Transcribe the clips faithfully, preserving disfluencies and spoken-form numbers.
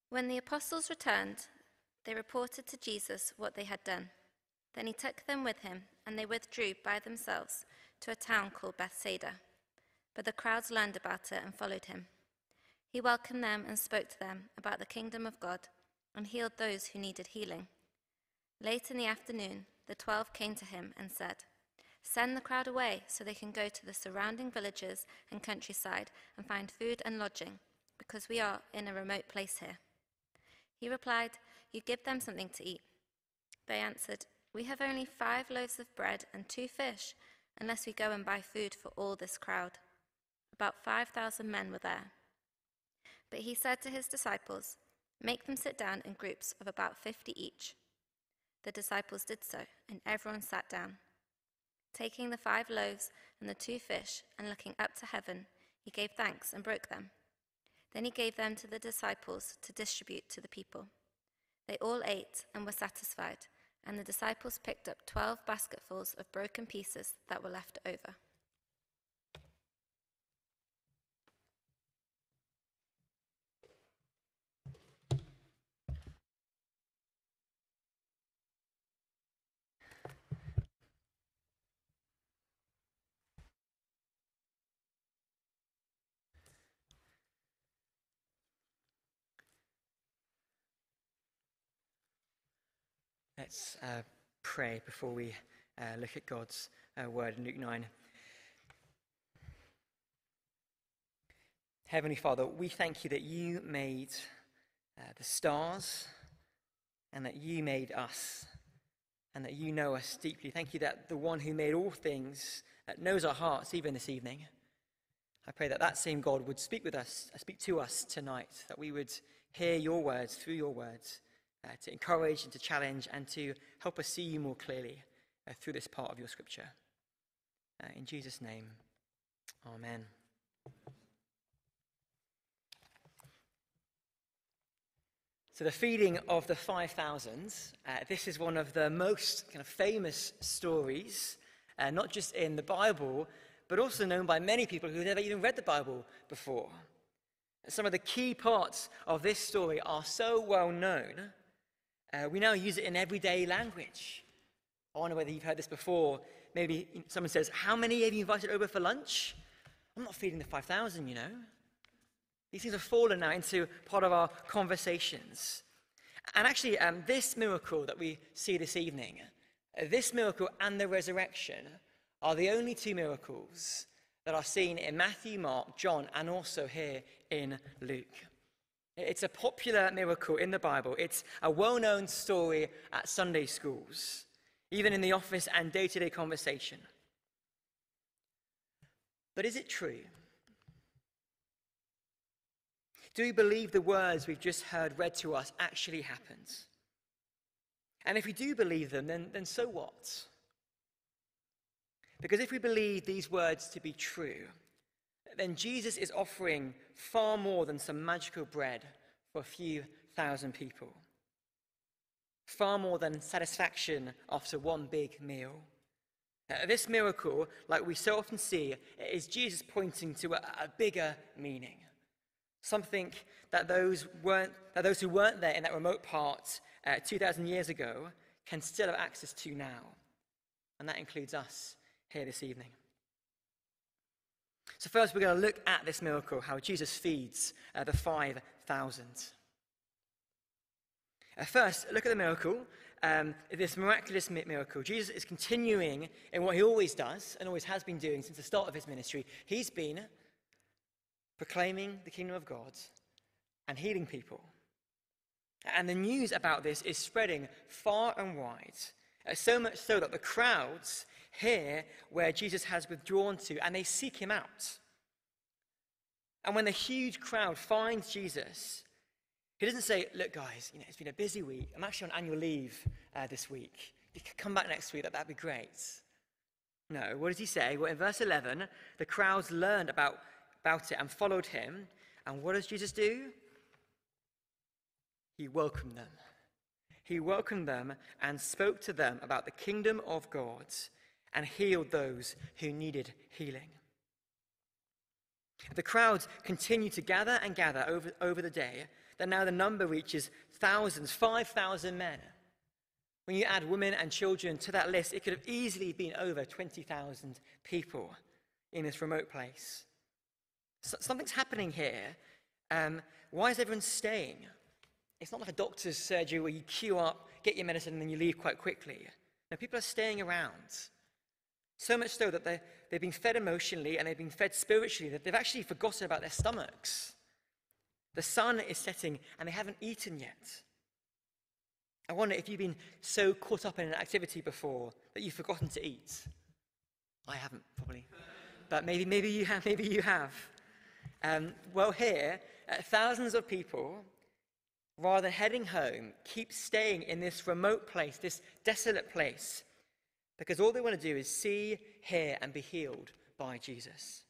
When the apostles returned, they reported to Jesus what they had done. Then he took them with him, and they withdrew by themselves to a town called Bethsaida. But the crowds learned about it and followed him. He welcomed them and spoke to them about the kingdom of God and healed those who needed healing. Late in the afternoon, the twelve came to him and said, "Send the crowd away so they can go to the surrounding villages and countryside and find food and lodging, because we are in a remote place here." He replied, "You give them something to eat." They answered, "We have only five loaves of bread and two fish, unless we go and buy food for all this crowd." About five thousand men were there. But he said to his disciples, "Make them sit down in groups of about fifty each." The disciples did so, and everyone sat down. Taking the five loaves and the two fish, and looking up to heaven, he gave thanks and broke them. Then he gave them to the disciples to distribute to the people. They all ate and were satisfied, and the disciples picked up twelve basketfuls of broken pieces that were left over. Let's uh, pray before we uh, look at God's uh, word in Luke nine. Heavenly Father, we thank you that you made uh, the stars and that you made us and that you know us deeply. Thank you that the one who made all things uh, knows our hearts even this evening. I pray that that same God would speak with us, uh, speak to us tonight, that we would hear your words through your words, Uh, to encourage and to challenge and to help us see you more clearly uh, through this part of your scripture. Uh, in Jesus' name, amen. So the feeding of the five thousand, uh, this is one of the most kind of famous stories, uh, not just in the Bible, but also known by many people who've never even read the Bible before. Some of the key parts of this story are so well known, Uh, we now use it in everyday language. I wonder whether you've heard this before. Maybe someone says, "How many have you invited over for lunch?" I'm not feeding the five thousand, you know. These things have fallen now into part of our conversations. And actually, um, this miracle that we see this evening, uh, this miracle and the resurrection are the only two miracles that are seen in Matthew, Mark, John, and also here in Luke. It's a popular miracle in the Bible. It's a well-known story at Sunday schools, even in the office and day-to-day conversation. But is it true? Do we believe the words we've just heard read to us actually happened? And if we do believe them, then, then so what? Because if we believe these words to be true, then Jesus is offering far more than some magical bread for a few thousand people. Far more than satisfaction after one big meal. Uh, this miracle, like we so often see, is Jesus pointing to a, a bigger meaning. Something that those, weren't, that those who weren't there in that remote part uh, two thousand years ago can still have access to now. And that includes us here this evening. So first we're going to look at this miracle, how Jesus feeds uh, the five thousand. Uh, first, look at the miracle, um, this miraculous miracle. Jesus is continuing in what he always does and always has been doing since the start of his ministry. He's been proclaiming the kingdom of God and healing people. And the news about this is spreading far and wide, uh, so much so that the crowds hear where Jesus has withdrawn to, and they seek him out. And when the huge crowd finds Jesus, he doesn't say, "Look, guys, you know, it's been a busy week. I'm actually on annual leave uh, this week. If you could come back next week, that, that'd be great." No, what does he say? Well, in verse eleven, the crowds learned about, about it and followed him. And what does Jesus do? He welcomed them. He welcomed them and spoke to them about the kingdom of God and healed those who needed healing. The crowds continue to gather and gather over, over the day, that now the number reaches thousands, five thousand men. When you add women and children to that list, it could have easily been over twenty thousand people in this remote place. So something's happening here. Um, why is everyone staying? It's not like a doctor's surgery where you queue up, get your medicine, and then you leave quite quickly. No, people are staying around. So much so that they've been fed emotionally and they've been fed spiritually, that they've actually forgotten about their stomachs. The sun is setting and they haven't eaten yet. I wonder if you've been so caught up in an activity before that you've forgotten to eat. I haven't, probably. But maybe, maybe you have, maybe you have. Um, well, here, uh, thousands of people, rather than heading home, keep staying in this remote place, this desolate place, because all they want to do is see, hear, and be healed by Jesus.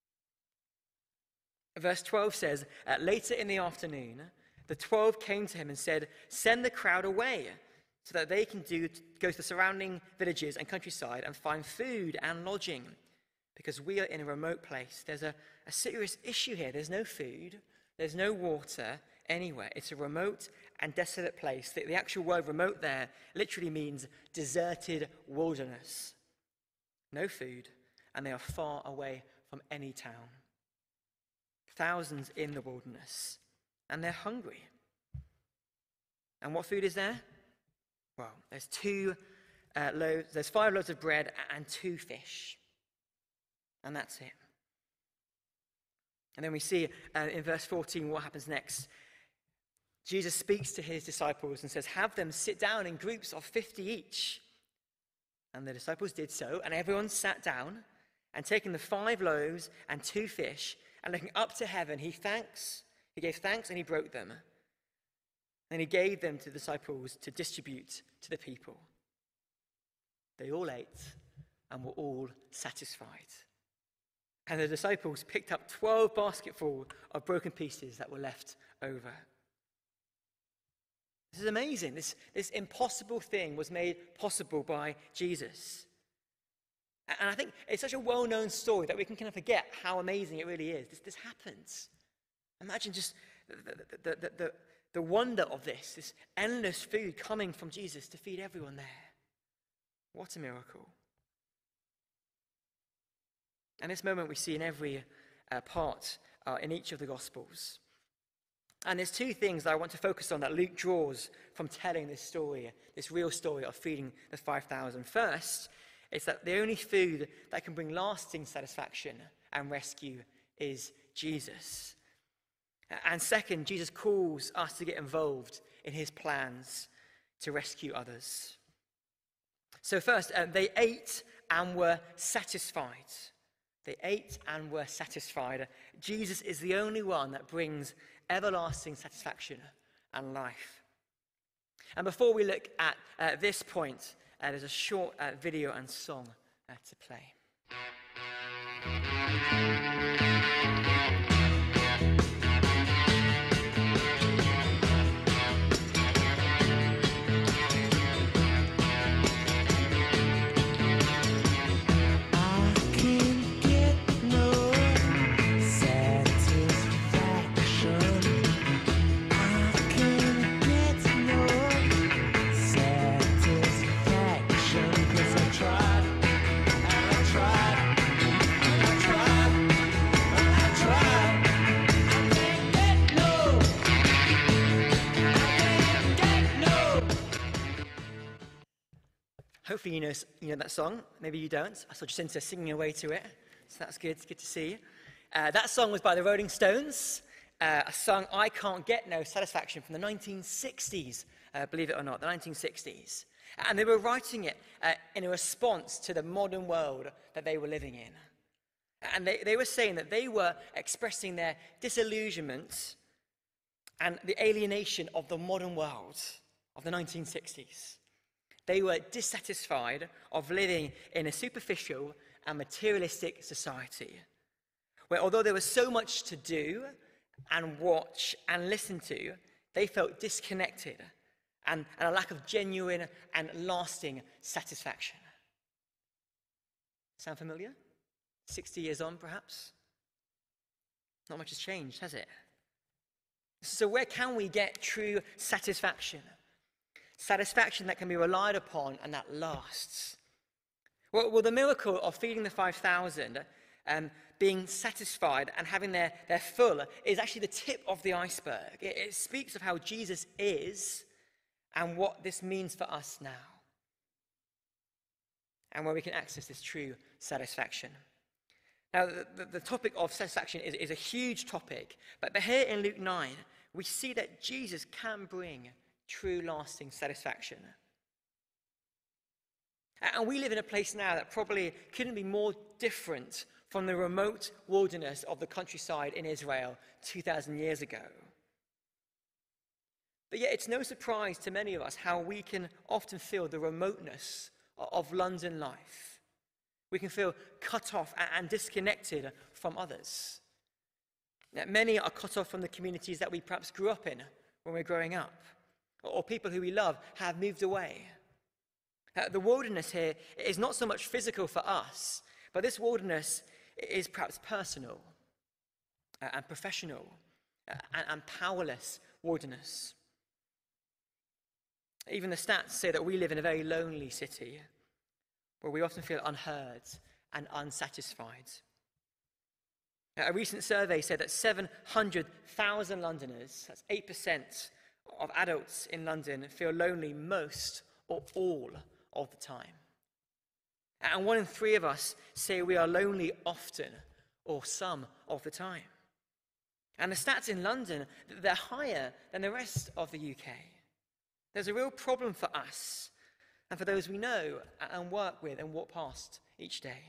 Verse twelve says, uh, later in the afternoon, the twelve came to him and said, send the crowd away so that they can do, go to the surrounding villages and countryside and find food and lodging, because we are in a remote place. There's a, a serious issue here. There's no food. There's no water anywhere. It's a remote and desolate place. The, the actual word remote there literally means deserted wilderness. No food, and they are far away from any town. Thousands in the wilderness, and they're hungry. And what food is there? Well, there's two uh, loaves, there's five loaves of bread and two fish. And that's it. And then we see uh, in verse fourteen what happens next. Jesus speaks to his disciples and says, have them sit down in groups of fifty each. And the disciples did so, and everyone sat down, and taking the five loaves and two fish, and looking up to heaven, he thanks, he gave thanks and he broke them. And he gave them to the disciples to distribute to the people. They all ate and were all satisfied. And the disciples picked up twelve basketfuls of broken pieces that were left over. This is amazing. This, this impossible thing was made possible by Jesus. And I think it's such a well-known story that we can kind of forget how amazing it really is. This, this happens. Imagine just the, the, the, the, the wonder of this, this endless food coming from Jesus to feed everyone there. What a miracle. And this moment we see in every uh, part, uh, in each of the Gospels. And there's two things that I want to focus on that Luke draws from telling this story, this real story of feeding the five thousand. First, it's that the only food that can bring lasting satisfaction and rescue is Jesus. And second, Jesus calls us to get involved in his plans to rescue others. So first, uh, they ate and were satisfied. They ate and were satisfied. Jesus is the only one that brings everlasting satisfaction and life. And before we look at uh, this point, uh, there's a short uh, video and song uh, to play. Hopefully you know, you know that song. Maybe you don't. I saw Jacinta singing away to it, so that's good. It's good to see. Uh, that song was by the Rolling Stones, uh, a song, I Can't Get No Satisfaction, from the nineteen sixties, uh, believe it or not, the nineteen sixties. And they were writing it uh, in a response to the modern world that they were living in. And they, they were saying that they were expressing their disillusionment and the alienation of the modern world of the nineteen sixties. They were dissatisfied of living in a superficial and materialistic society, where although there was so much to do and watch and listen to, they felt disconnected and, and a lack of genuine and lasting satisfaction. Sound familiar? sixty years on, perhaps? Not much has changed, has it? So where can we get true satisfaction? Satisfaction that can be relied upon and that lasts. Well, well the miracle of feeding the five thousand, um, being satisfied and having their, their full, is actually the tip of the iceberg. It, it speaks of how Jesus is and what this means for us now, and where we can access this true satisfaction. Now, the, the, the topic of satisfaction is, is a huge topic, but, but here in Luke nine, we see that Jesus can bring true, lasting satisfaction. And we live in a place now that probably couldn't be more different from the remote wilderness of the countryside in Israel two thousand years ago. But yet it's no surprise to many of us how we can often feel the remoteness of London life. We can feel cut off and disconnected from others. Many are cut off from the communities that we perhaps grew up in when we were growing up, or people who we love have moved away. The wilderness here is not so much physical for us, but this wilderness is perhaps personal and professional and powerless wilderness. Even the stats say that we live in a very lonely city where we often feel unheard and unsatisfied. A recent survey said that seven hundred thousand Londoners, that's eight percent of adults in London, feel lonely most or all of the time. And one in three of us say we are lonely often or some of the time. And the stats in London, they're higher than the rest of the U K. There's a real problem for us and for those we know and work with and walk past each day.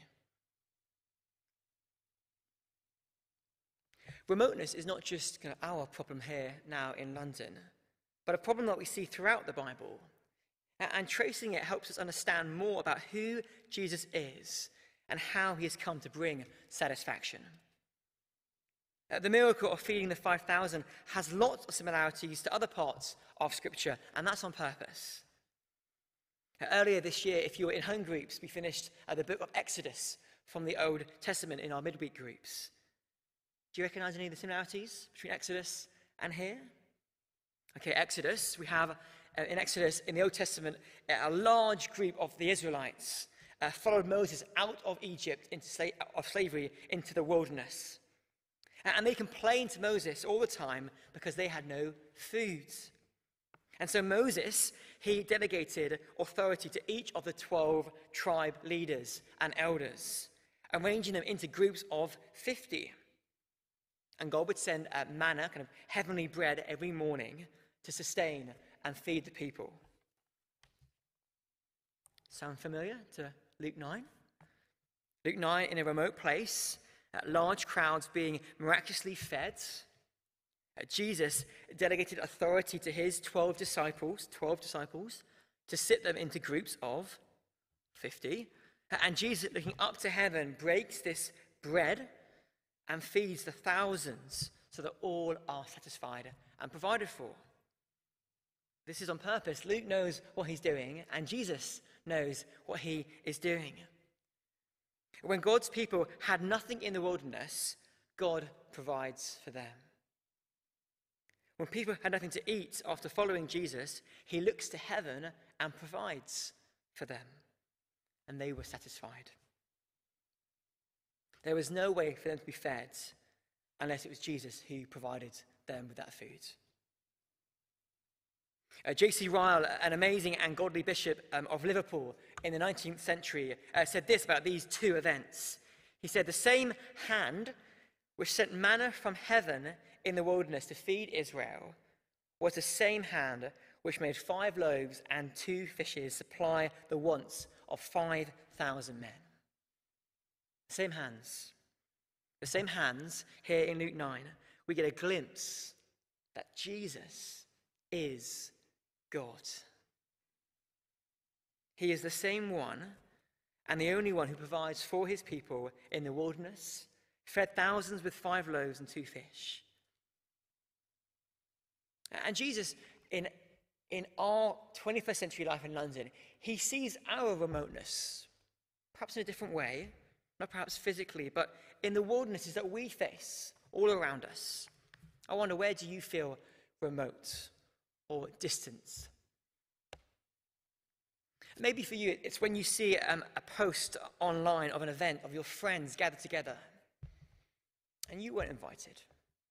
Remoteness is not just kind of our problem here now in London, but a problem that we see throughout the Bible. And tracing it helps us understand more about who Jesus is and how he has come to bring satisfaction. Uh, the miracle of feeding the five thousand has lots of similarities to other parts of Scripture, and that's on purpose. Uh, earlier this year, if you were in home groups, we finished uh, the book of Exodus from the Old Testament in our midweek groups. Do you recognize any of the similarities between Exodus and here? Okay, Exodus, we have uh, in Exodus, in the Old Testament, a large group of the Israelites uh, followed Moses out of Egypt into sla- of slavery into the wilderness. And they complained to Moses all the time because they had no food. And so Moses, he delegated authority to each of the twelve tribe leaders and elders, arranging them into groups of fifty. And God would send uh, manna, kind of heavenly bread, every morning to sustain and feed the people. Sound familiar to Luke nine? Luke nine, in a remote place, uh, large crowds being miraculously fed. Uh, Jesus delegated authority to his twelve disciples, twelve disciples, to sit them into groups of fifty. Uh, and Jesus, looking up to heaven, breaks this bread and feeds the thousands so that all are satisfied and provided for. This is on purpose. Luke knows what he's doing, and Jesus knows what he is doing. When God's people had nothing in the wilderness, God provides for them. When people had nothing to eat after following Jesus, he looks to heaven and provides for them, and they were satisfied. There was no way for them to be fed unless it was Jesus who provided them with that food. Uh, J C Ryle, an amazing and godly bishop um, of Liverpool in the nineteenth century, uh, said this about these two events. He said, "The same hand which sent manna from heaven in the wilderness to feed Israel was the same hand which made five loaves and two fishes supply the wants of five thousand men." The same hands. The same hands here in Luke nine, we get a glimpse that Jesus is God. He is the same one and the only one who provides for his people in the wilderness, fed thousands with five loaves and two fish. And Jesus, in, in our twenty-first century life in London, he sees our remoteness, perhaps in a different way, not perhaps physically, but in the wildernesses that we face all around us. I wonder, where do you feel remote or distant? Maybe for you, it's when you see um, a post online of an event of your friends gathered together and you weren't invited.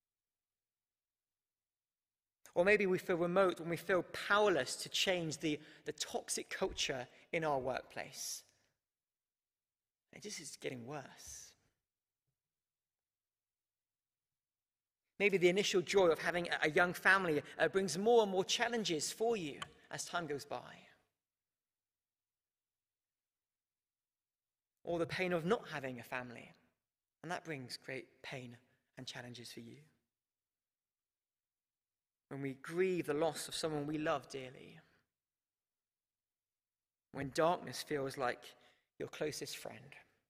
Or maybe we feel remote when we feel powerless to change the, the toxic culture in our workplace. It just is getting worse. Maybe the initial joy of having a young family uh, brings more and more challenges for you as time goes by. Or the pain of not having a family, and that brings great pain and challenges for you. When we grieve the loss of someone we love dearly. When darkness feels like your closest friend.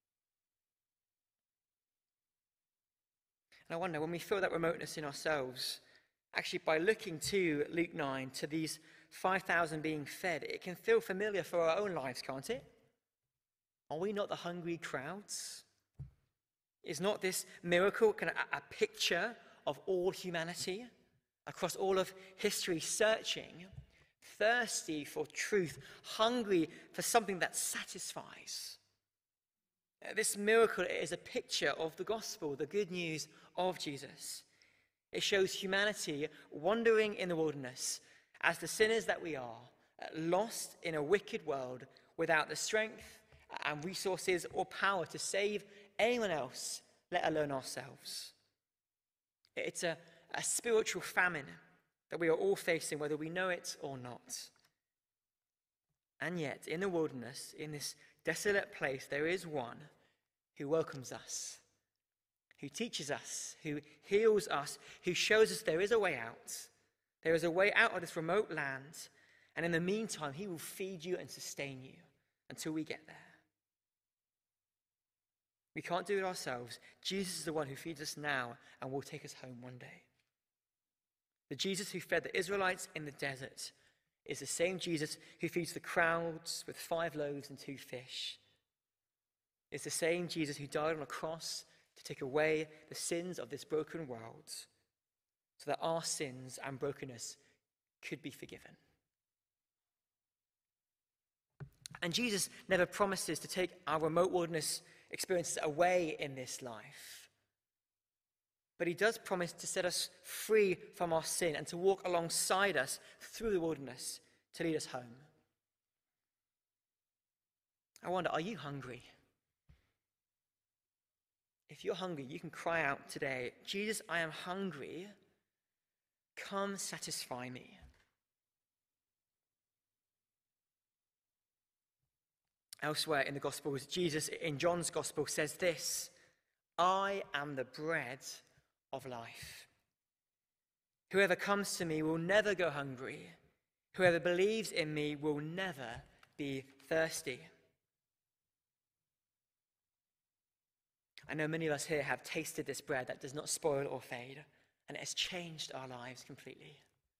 And I wonder, when we feel that remoteness in ourselves, actually by looking to Luke nine, to these five thousand being fed, it can feel familiar for our own lives, can't it? Are we not the hungry crowds? Is not this miracle kind of a, a picture of all humanity across all of history, searching, thirsty for truth, hungry for something that satisfies? This miracle is a picture of the gospel, the good news of Jesus. It shows humanity wandering in the wilderness as the sinners that we are, lost in a wicked world without the strength and resources or power to save anyone else, let alone ourselves. It's a, a spiritual famine that we are all facing, whether we know it or not. And yet, in the wilderness, in this desolate place, there is one who welcomes us, who teaches us, who heals us, who shows us there is a way out. There is a way out of this remote land, and in the meantime, he will feed you and sustain you until we get there. We can't do it ourselves. Jesus is the one who feeds us now and will take us home one day. The Jesus who fed the Israelites in the desert is the same Jesus who feeds the crowds with five loaves and two fish. It's the same Jesus who died on a cross to take away the sins of this broken world so that our sins and brokenness could be forgiven. And Jesus never promises to take our remote wilderness experiences away in this life. But he does promise to set us free from our sin and to walk alongside us through the wilderness to lead us home. I wonder, are you hungry? If you're hungry, you can cry out today, Jesus, I am hungry. Come satisfy me. Elsewhere in the Gospels, Jesus in John's Gospel says this, I am the bread of life. Whoever comes to me will never go hungry. Whoever believes in me will never be thirsty. I know many of us here have tasted this bread that does not spoil or fade, and it has changed our lives completely.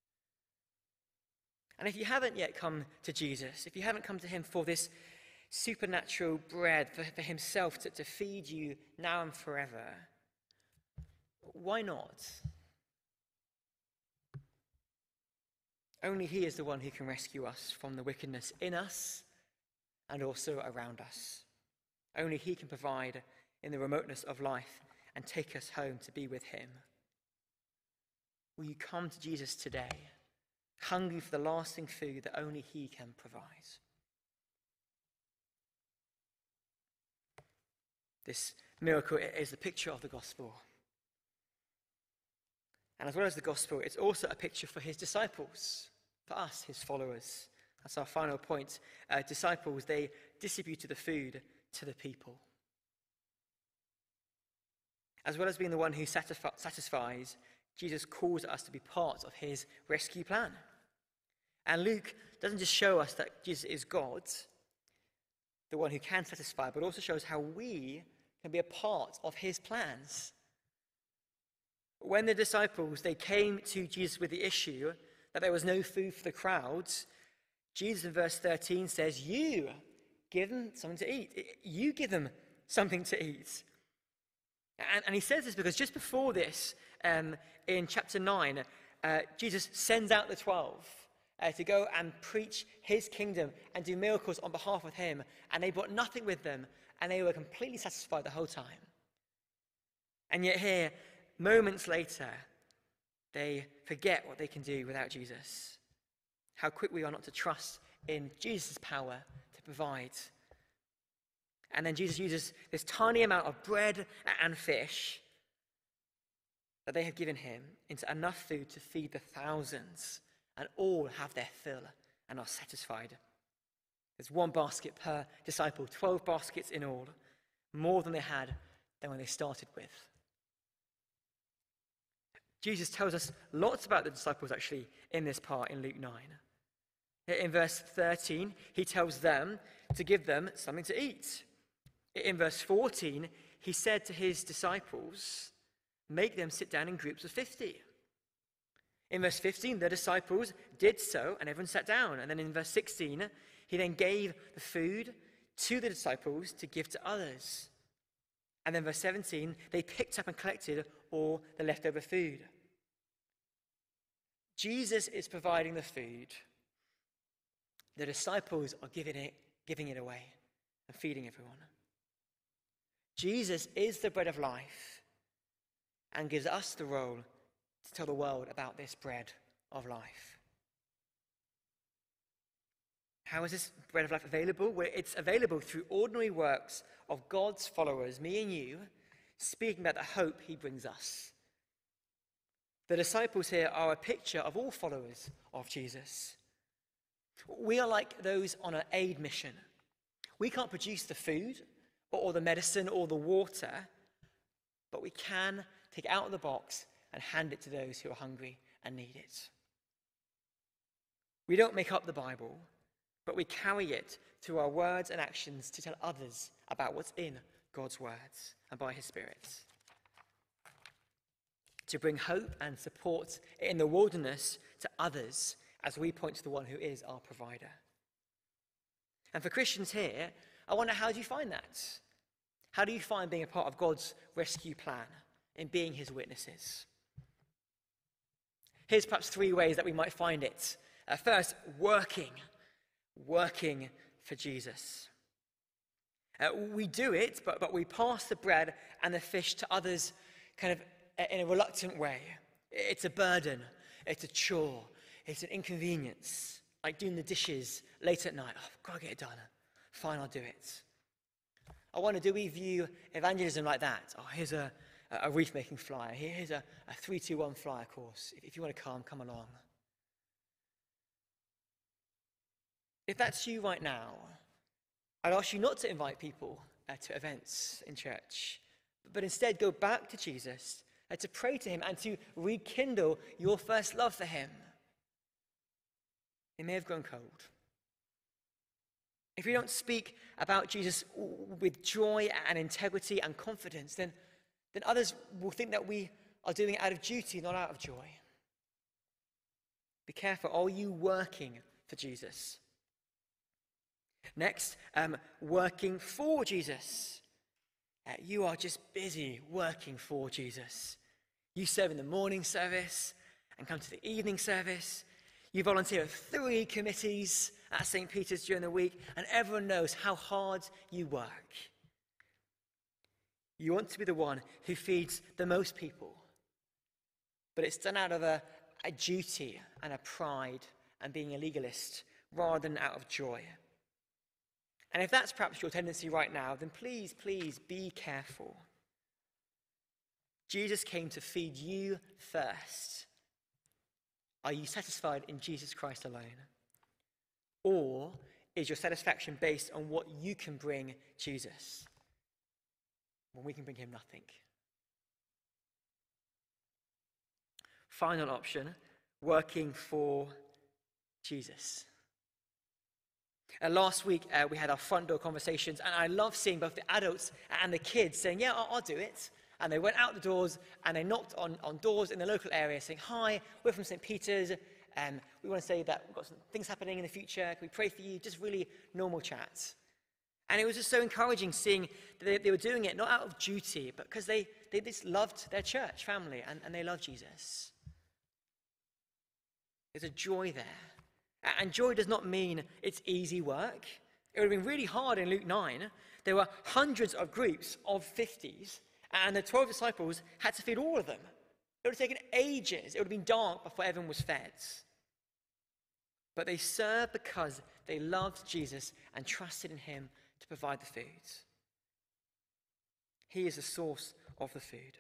And if you haven't yet come to Jesus, if you haven't come to him for this supernatural bread, for, for himself to, to feed you now and forever, why not? Only he is the one who can rescue us from the wickedness in us and also around us. Only he can provide in the remoteness of life and take us home to be with him. Will you come to Jesus today, hungry for the lasting food that only he can provide? This miracle is the picture of the gospel. And as well as the gospel, it's also a picture for his disciples, for us, his followers. That's our final point. Uh, disciples, they distributed the food to the people. As well as being the one who satisfi- satisfies, Jesus calls us to be part of his rescue plan. And Luke doesn't just show us that Jesus is God, the one who can satisfy, but also shows how we can be a part of his plans. When the disciples, they came to Jesus with the issue that there was no food for the crowds, Jesus in verse thirteen says, you give them something to eat. You give them something to eat. And, and he says this because just before this, um, in chapter nine, uh, Jesus sends out the twelve uh, to go and preach his kingdom and do miracles on behalf of him. And they brought nothing with them, and they were completely satisfied the whole time. And yet here, moments later, they forget what they can do without Jesus. How quick we are not to trust in Jesus' power to provide. And then Jesus uses this tiny amount of bread and fish that they have given him into enough food to feed the thousands, and all have their fill and are satisfied. There's one basket per disciple, twelve baskets in all, more than they had than when they started with. Jesus tells us lots about the disciples actually in this part in Luke nine. In verse thirteen, he tells them to give them something to eat. In verse fourteen, he said to his disciples, make them sit down in groups of fifty. In verse fifteen, the disciples did so, and everyone sat down. And then in verse sixteen, he then gave the food to the disciples to give to others. And then verse seventeen, they picked up and collected all the leftover food. Jesus is providing the food. The disciples are giving it, giving it away and feeding everyone. Jesus is the bread of life and gives us the role to tell the world about this bread of life. How is this bread of life available? Well, it's available through ordinary works of God's followers, me and you, speaking about the hope he brings us. The disciples here are a picture of all followers of Jesus. We are like those on an aid mission. We can't produce the food or the medicine or the water, but we can take it out of the box and hand it to those who are hungry and need it. We don't make up the Bible, but we carry it through our words and actions to tell others about what's in God's words and by his Spirit. To bring hope and support in the wilderness to others as we point to the one who is our provider. And for Christians here, I wonder, how do you find that? How do you find being a part of God's rescue plan in being his witnesses? Here's perhaps three ways that we might find it. Uh, first, working. Working for Jesus. Uh, we do it, but, but we pass the bread and the fish to others kind of in a reluctant way. It's a burden. It's a chore. It's an inconvenience. Like doing the dishes late at night. Oh, I've got to get it done. Fine, I'll do it. I wonder, do we view evangelism like that? Oh, here's a, a wreath-making flyer. Here's a, a three two one flyer course. If you want to come, come along. If that's you right now, I'd ask you not to invite people uh, to events in church, but instead go back to Jesus, uh, to pray to him and to rekindle your first love for him. It may have grown cold. If we don't speak about Jesus with joy and integrity and confidence, then, then others will think that we are doing it out of duty, not out of joy. Be careful. Are you working for Jesus? Next, um, working for Jesus. Uh, you are just busy working for Jesus. You serve in the morning service and come to the evening service. You volunteer at three committees at Saint Peter's during the week, and everyone knows how hard you work. You want to be the one who feeds the most people, but it's done out of a, a duty and a pride and being a legalist rather than out of joy. And if that's perhaps your tendency right now, then please, please be careful. Jesus came to feed you first. Are you satisfied in Jesus Christ alone? Or is your satisfaction based on what you can bring Jesus when we can bring him nothing? Final option, working for Jesus. Uh, last week, uh, we had our front door conversations, and I love seeing both the adults and the kids saying, yeah, I'll, I'll do it. And they went out the doors, and they knocked on, on doors in the local area saying, hi, we're from Saint Peter's, and um, we want to say that we've got some things happening in the future. Can we pray for you? Just really normal chats. And it was just so encouraging seeing that they, they were doing it not out of duty, but because they, they just loved their church family, and, and they loved Jesus. There's a joy there. And joy does not mean it's easy work. It would have been really hard in Luke nine. There were hundreds of groups of fifties, and the twelve disciples had to feed all of them. It would have taken ages. It would have been dark before everyone was fed. But they served because they loved Jesus and trusted in him to provide the food. He is the source of the food.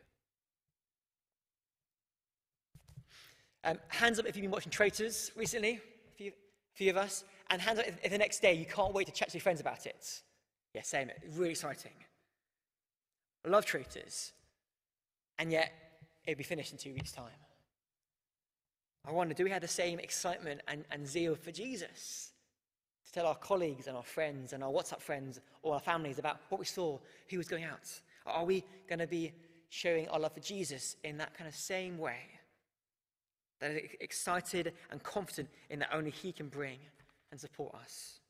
Um, hands up if you've been watching Traitors recently, a few, a few of us. And hands up if, if the next day you can't wait to chat to your friends about it. Yeah, same. Really exciting. I love Traitors. And yet, it'll be finished in two weeks' time. I wonder, do we have the same excitement and, and zeal for Jesus? To tell our colleagues and our friends and our WhatsApp friends or our families about what we saw, who was going out? Are we going to be showing our love for Jesus in that kind of same way? That is excited and confident in that only he can bring and support us.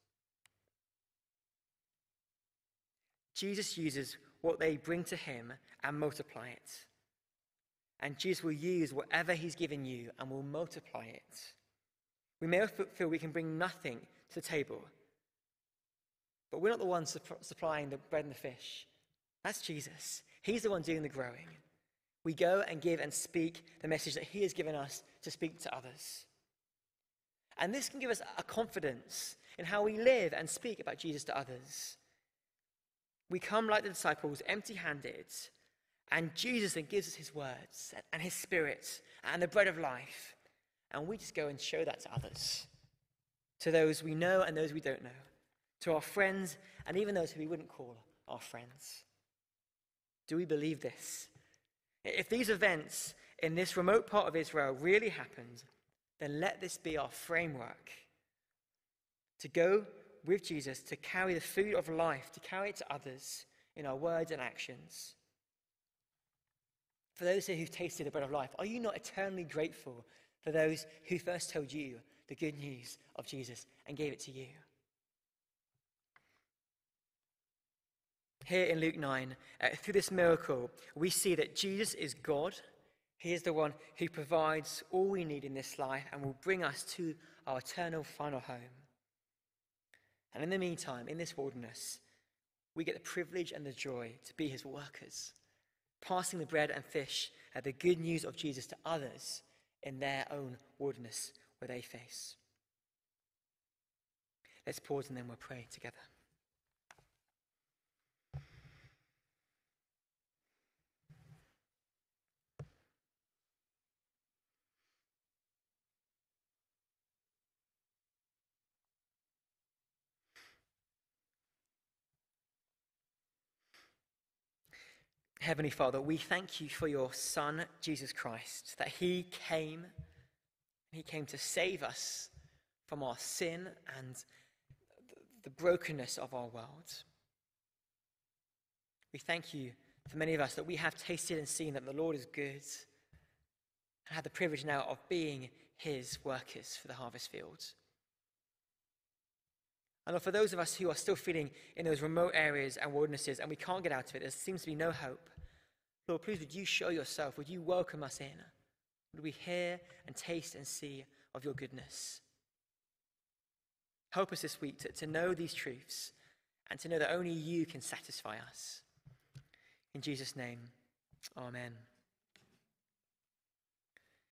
Jesus uses what they bring to him and multiply it. And Jesus will use whatever he's given you and will multiply it. We may feel we can bring nothing to the table, but we're not the ones supplying the bread and the fish. That's Jesus. He's the one doing the growing. We go and give and speak the message that he has given us to speak to others. And this can give us a confidence in how we live and speak about Jesus to others. We come like the disciples, empty-handed, and Jesus then gives us his words and his spirit and the bread of life. And we just go and show that to others, to those we know and those we don't know, to our friends and even those who we wouldn't call our friends. Do we believe this? If these events in this remote part of Israel really happened, then let this be our framework to go with Jesus, to carry the food of life, to carry it to others in our words and actions. For those here who've tasted the bread of life, are you not eternally grateful for those who first told you the good news of Jesus and gave it to you? Here in Luke nine, uh, through this miracle, we see that Jesus is God. He is the one who provides all we need in this life and will bring us to our eternal final home. And in the meantime, in this wilderness, we get the privilege and the joy to be his workers, passing the bread and fish, uh, the good news of Jesus to others in their own wilderness where they face. Let's pause and then we'll pray together. Heavenly Father, we thank you for your Son, Jesus Christ, that he came, he came to save us from our sin and the brokenness of our world. We thank you for many of us that we have tasted and seen that the Lord is good and have the privilege now of being his workers for the harvest field. And Lord, for those of us who are still feeling in those remote areas and wildernesses and we can't get out of it, there seems to be no hope. Lord, please would you show yourself? Would you welcome us in? Would we hear and taste and see of your goodness? Help us this week to, to know these truths and to know that only you can satisfy us. In Jesus' name, amen.